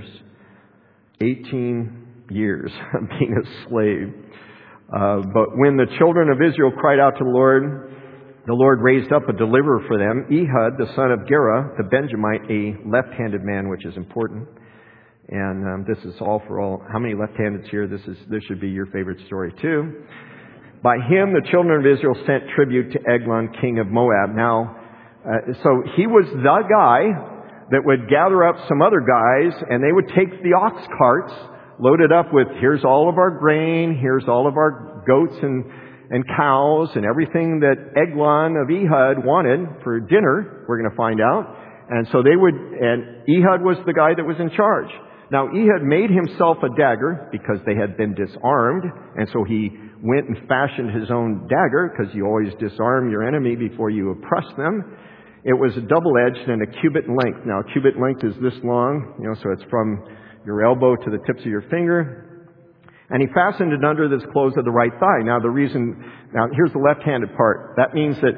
eighteen years of being a slave. Uh, but when the children of Israel cried out to the Lord, the Lord raised up a deliverer for them, Ehud, the son of Gera, the Benjamite, a left-handed man, which is important. And um, this is all for all. How many left-handeds here? This is this should be your favorite story too. By him, the children of Israel sent tribute to Eglon, king of Moab. Now, uh, so he was the guy that would gather up some other guys, and they would take the ox carts, loaded up with, here's all of our grain, here's all of our goats and, and cows, and everything that Eglon of Ehud wanted for dinner, we're going to find out. And so they would, and Ehud was the guy that was in charge. Now, Ehud made himself a dagger because they had been disarmed, and so he went and fashioned his own dagger, because you always disarm your enemy before you oppress them. It was a double-edged and a cubit in length. Now, a cubit in length is this long, you know, so it's from your elbow to the tips of your finger. And he fastened it under the clothes of the right thigh. Now, the reason, now here's the left-handed part. That means that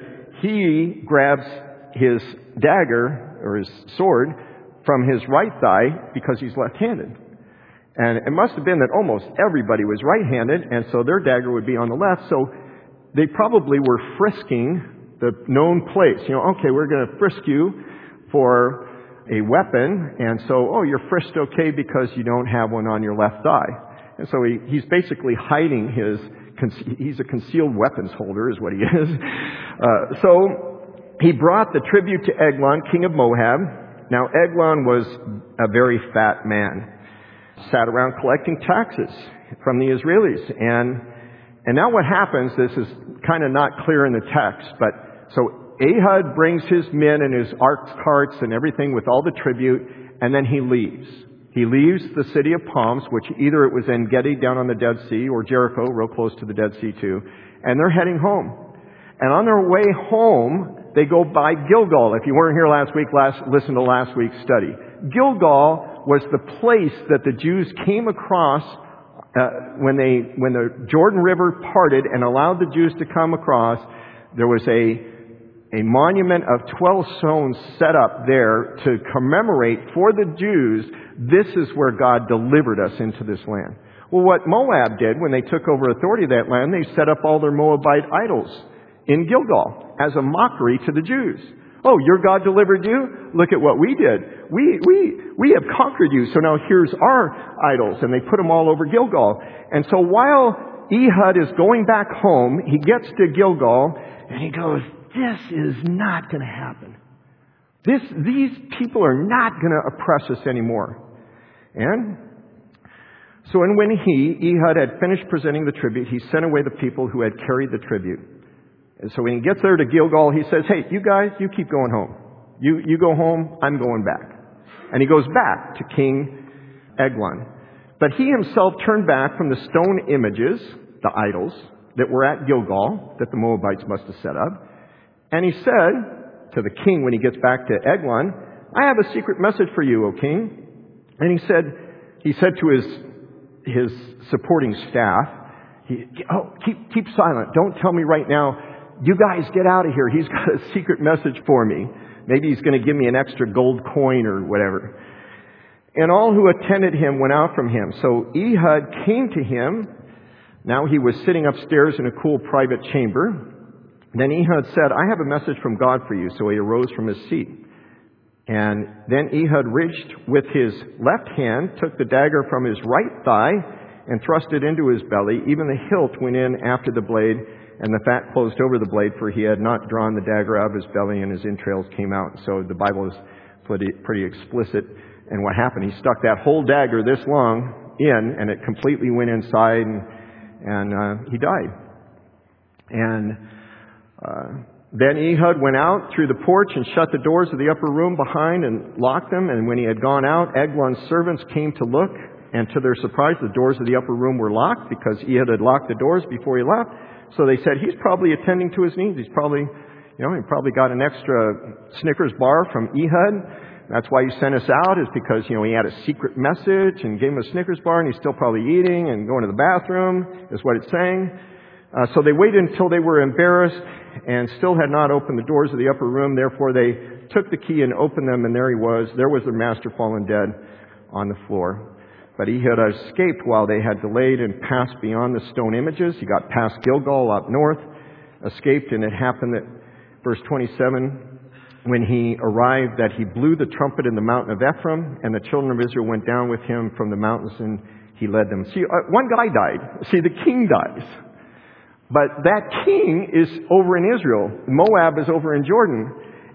he grabs his dagger, or his sword, from his right thigh because he's left-handed. And it must have been that almost everybody was right-handed, and so their dagger would be on the left. So they probably were frisking the known place. You know, okay, we're going to frisk you for a weapon, and so, oh, you're frisked okay because you don't have one on your left thigh. And so he, he's basically hiding his, he's a concealed weapons holder is what he is. Uh, so he brought the tribute to Eglon, king of Moab. Now, Eglon was a very fat man, sat around collecting taxes from the Israelis. And, and now what happens, this is kind of not clear in the text, but so Ehud brings his men and his ox carts and everything with all the tribute, and then he leaves. He leaves the city of palms, which either it was En-Gedi down on the Dead Sea or Jericho, real close to the Dead Sea too, and they're heading home. And on their way home, they go by Gilgal. If you weren't here last week, last, listen to last week's study. Gilgal was the place that the Jews came across uh, when they when the Jordan River parted and allowed the Jews to come across. There was a a monument of twelve stones set up there to commemorate for the Jews, this is where God delivered us into this land. Well, what Moab did when they took over authority of that land, they set up all their Moabite idols in Gilgal as a mockery to the Jews. Oh, your God delivered you? Look at what we did. We, we, we have conquered you. So now here's our idols. And they put them all over Gilgal. And so while Ehud is going back home, he gets to Gilgal and he goes, this is not going to happen. This, these people are not going to oppress us anymore. And so and when he, Ehud, had finished presenting the tribute, he sent away the people who had carried the tribute. And so when he gets there to Gilgal, he says, hey, you guys, you keep going home. You, you go home, I'm going back. And he goes back to King Eglon. But he himself turned back from the stone images, the idols, that were at Gilgal, that the Moabites must have set up. And he said to the king when he gets back to Eglon, I have a secret message for you, O king. And he said, he said to his, his supporting staff. He, oh, keep, keep silent. Don't tell me right now. You guys get out of here. He's got a secret message for me. Maybe he's going to give me an extra gold coin or whatever. And all who attended him went out from him. So Ehud came to him. Now he was sitting upstairs in a cool private chamber. Then Ehud said, I have a message from God for you. So he arose from his seat. And then Ehud reached with his left hand, took the dagger from his right thigh, and thrust it into his belly. Even the hilt went in after the blade, and the fat closed over the blade, for he had not drawn the dagger out of his belly, and his entrails came out. So the Bible is pretty, pretty explicit. And what happened? He stuck that whole dagger this long in, and it completely went inside, and, and uh, he died. And uh, then Ehud went out through the porch and shut the doors of the upper room behind and locked them. And when he had gone out, Eglon's servants came to look. And to their surprise, the doors of the upper room were locked because Ehud had locked the doors before he left. So they said, he's probably attending to his needs. He's probably, you know, he probably got an extra Snickers bar from Ehud. That's why he sent us out, is because, you know, he had a secret message and gave him a Snickers bar, and he's still probably eating and going to the bathroom, is what it's saying. Uh, so they waited until they were embarrassed and still had not opened the doors of the upper room. Therefore they took the key and opened them, and there he was. There was their master fallen dead on the floor. But Ehud escaped while they had delayed and passed beyond the stone images. He got past Gilgal up north, escaped, and it happened that, verse twenty-seven, when he arrived, that he blew the trumpet in the mountain of Ephraim, and the children of Israel went down with him from the mountains, and he led them. See, uh, one guy died. See, the king dies. But that king is over in Israel. Moab is over in Jordan.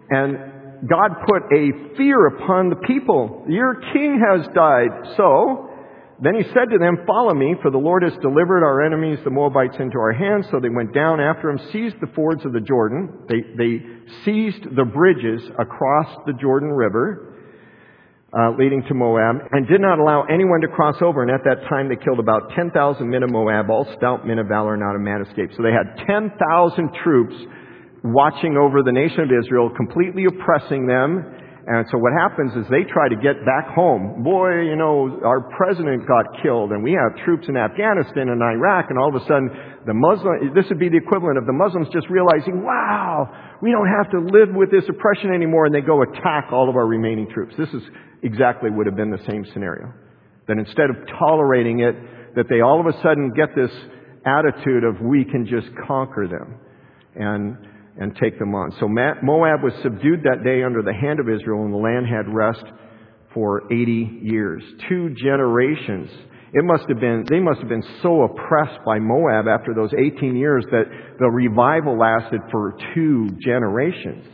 And God put a fear upon the people. Your king has died. So then he said to them, follow me, for the Lord has delivered our enemies, the Moabites, into our hands. So they went down after him, seized the fords of the Jordan. They, they seized the bridges across the Jordan River, Uh, leading to Moab, and did not allow anyone to cross over. And at that time they killed about ten thousand men of Moab, all stout men of valor, not a man escaped. So they had ten thousand troops watching over the nation of Israel, completely oppressing them. And so what happens is they try to get back home. Boy, you know, our president got killed, and we have troops in Afghanistan and Iraq, and all of a sudden the Muslim, this would be the equivalent of the Muslims just realizing, wow, we don't have to live with this oppression anymore, and they go attack all of our remaining troops. This is exactly would have been the same scenario. That instead of tolerating it, that they all of a sudden get this attitude of we can just conquer them and and take them on. So Moab was subdued that day under the hand of Israel, and the land had rest for eighty years. Two generations. It must have been, they must have been so oppressed by Moab after those eighteen years that the revival lasted for two generations.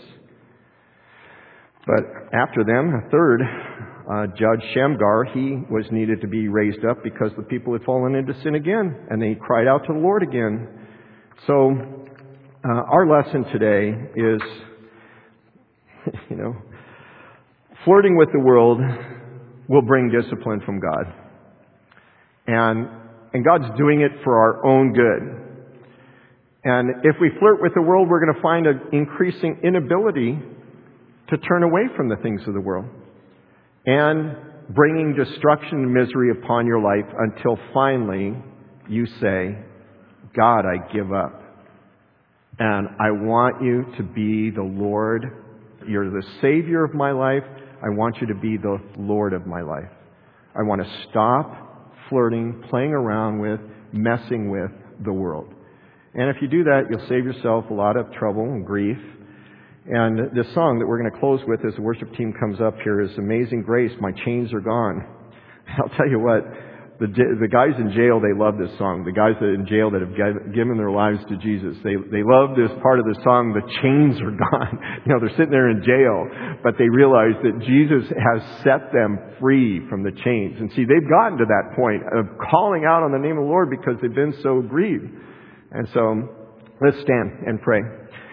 But after them, a third, uh, Judge Shamgar, he was needed to be raised up because the people had fallen into sin again, and they cried out to the Lord again. So uh, our lesson today is, you know, flirting with the world will bring discipline from God. And, and God's doing it for our own good. And if we flirt with the world, we're going to find an increasing inability to turn away from the things of the world, and bringing destruction and misery upon your life until finally you say, God, I give up. And I want you to be the Lord. You're the Savior of my life. I want you to be the Lord of my life. I want to stop flirting, playing around with, messing with the world. And if you do that, you'll save yourself a lot of trouble and grief. And this song that we're going to close with as the worship team comes up here is Amazing Grace, My Chains Are Gone. I'll tell you what, the the guys in jail, they love this song. The guys that in jail that have given their lives to Jesus, they they love this part of the song, the chains are gone. You know, they're sitting there in jail, but they realize that Jesus has set them free from the chains. And see, they've gotten to that point of calling out on the name of the Lord because they've been so grieved. And so, let's stand and pray.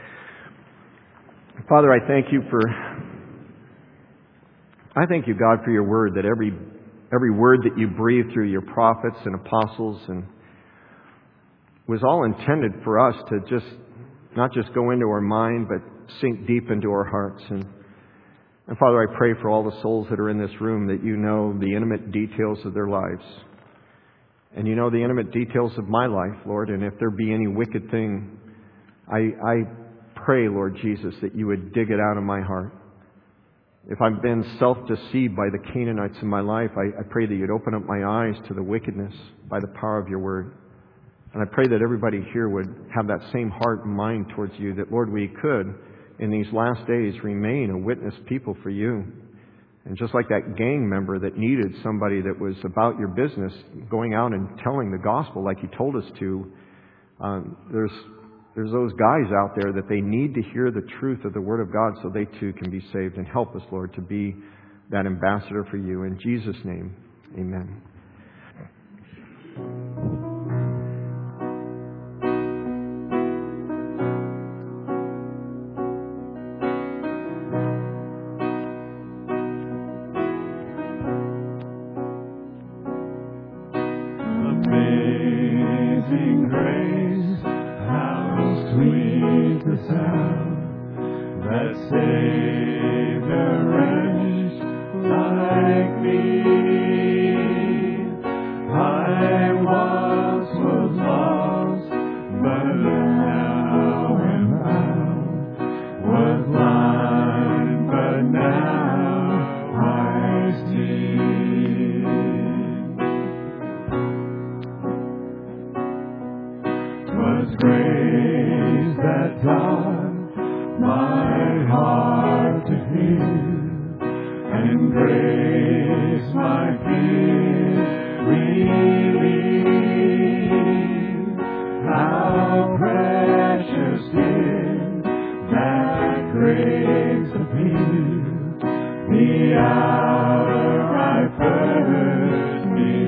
Father, I thank you for, I thank you, God, for your word, that every every word that you breathed through your prophets and apostles and was all intended for us to just, not just go into our mind, but sink deep into our hearts. And, and Father, I pray for all the souls that are in this room that you know the intimate details of their lives. And you know the intimate details of my life, Lord, and if there be any wicked thing, I, I pray, Lord Jesus, that you would dig it out of my heart. If I've been self-deceived by the Canaanites in my life, I, I pray that you'd open up my eyes to the wickedness by the power of your word. And I pray that everybody here would have that same heart and mind towards you, that, Lord, we could, in these last days, remain a witness people for you. And just like that gang member that needed somebody that was about your business, going out and telling the gospel like you told us to, um, there's there's those guys out there that they need to hear the truth of the Word of God so they too can be saved. And help us, Lord, to be that ambassador for you. In Jesus' name, amen. Amazing grace, how sweet the sound that saved a wretch like me. I once was lost, but now am found. Was blind, but now I see. Was grace that taught my heart to fear, and grace my fear relieved. How precious did that grace appear, the hour I first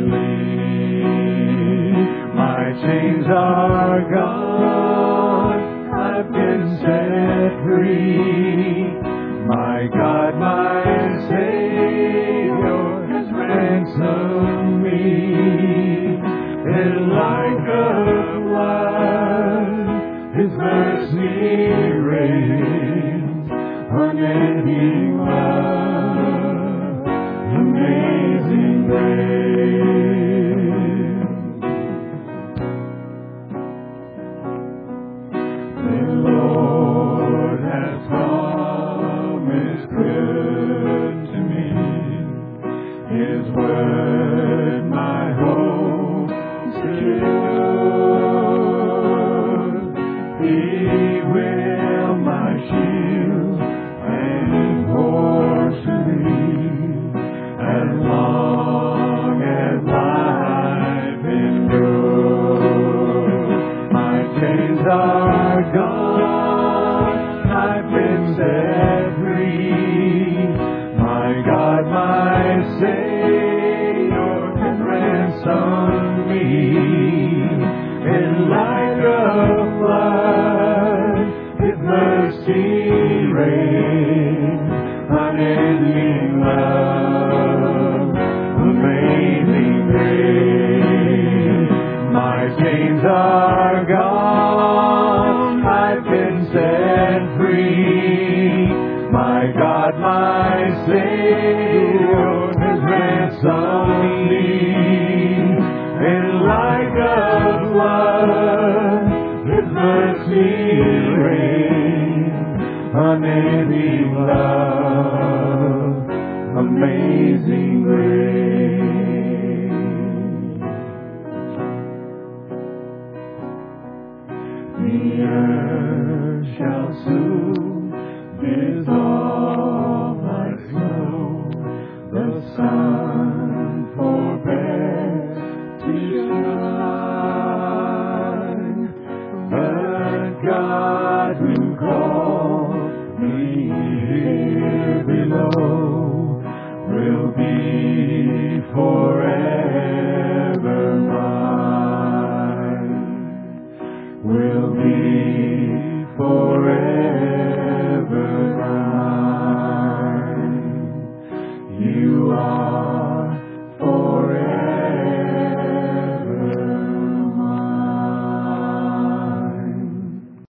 believed. My chains are gone, I've been set free. My God, my Savior has ransomed me. And like a flood, His mercy reigns, unending love, amazing grace. The Lord has promised good to me. His word my hope secure. He will my shield and horse to me, as long as life endures. My chains are gone, I've been set free. My God, my Savior has ransomed me. And like a flood, His mercy reigns, unending love, amazing grace. My chains are gone, I've been set free. My God, my Savior has ransomed me. And like a flood, His mercy reigns, unending love, amazing grace. The earth shall soon dissolve like snow. The sun forbears to shine, but God who called me here below will be forever.